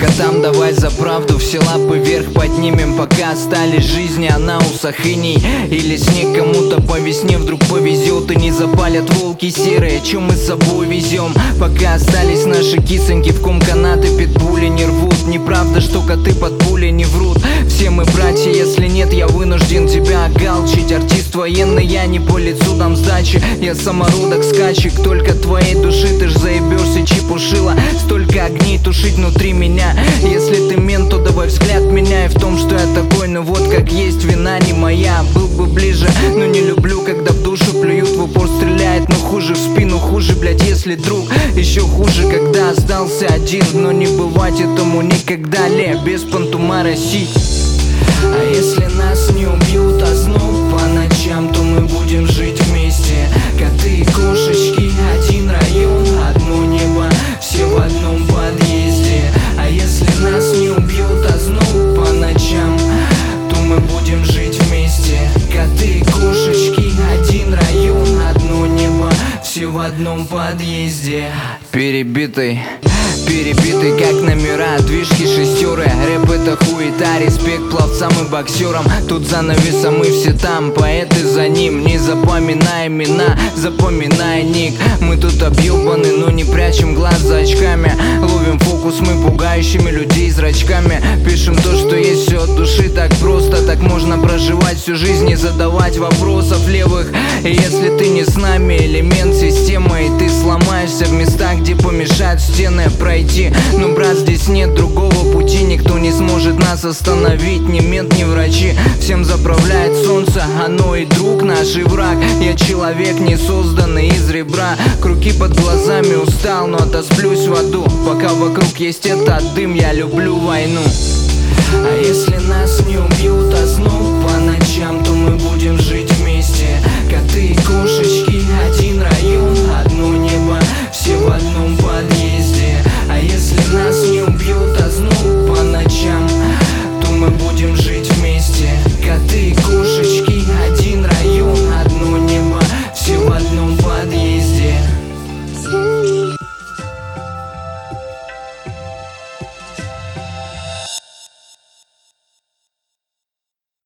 Пока там давай за правду, все лапы вверх поднимем. Пока остались жизни, а на усах иней или снег. Кому-то по весне вдруг повезет и не запалят волки серые, чем мы с собой везем. Пока остались наши кисоньки, в ком канаты питбули не рвут. Неправда, что коты под пули не врут. Все мы братья, если нет, я вынужден тебя огалчить. Артист военный, я не по лицу дам сдачи. Я самородок, скачек, только твоей души. Ты ж заебешься, чепушила. Столько огней тушить внутри меня. Если ты мент, то давай взгляд меняй. В том, что я такой, ну вот как есть, вина не моя. Был бы ближе, но не люблю, когда в душу плюют, в упор стреляет. Но хуже в спину, хуже, блядь, если друг. Еще хуже, когда остался один. Но не бывать этому никогда, без понтума России. А если нас не убьют, а снова по ночам, то мы будем жить вместе. Коты и кошечки, один район, одно небо, все в одном подъезде. А если нас не убьют, а снова по ночам, то мы будем жить вместе. Коты и кошечки, один район, одно небо, все в одном подъезде. Перебитый как номера, движки шестеры. Рэп это хуета, респект пловцам и боксерам. Тут за навесом мы все там, поэты за ним. Не запоминай имена, запоминай ник. Мы тут объебаны, но не прячем глаз за очками. Ловим фокус мы пугающими людей зрачками. Пишем то, что есть, все от души, так просто. Так можно проживать всю жизнь, не задавать вопросов левых. И если ты не с нами, элемент системы, и ты сломаешься в местах, где помешают стены пройти. Но, брат, здесь нет другого пути. Никто не сможет нас остановить, ни мент, ни врачи. Всем заправляет солнце, оно и друг наш, и враг. Я человек, не созданный из ребра. Круги под глазами, устал, но отосплюсь в аду. Пока вокруг есть этот дым, я люблю войну. А если нас